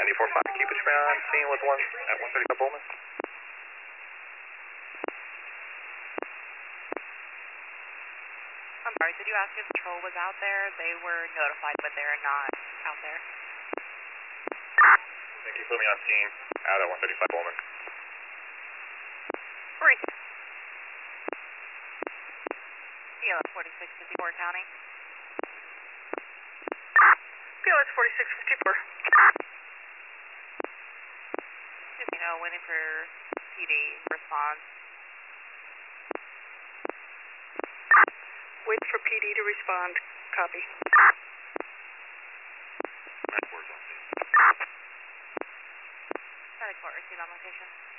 94.5, keep it on scene with one at 135 Bowman. I'm sorry, did you ask if patrol was out there? They were notified, but they're not out there. Thank you for me on scene out at 135 Bowman. Great. PLS 4654 County. PLS 4654. Just, waiting for PD response. Wait for PD to respond. Copy. 94 is on scene. Static 4, receive on location.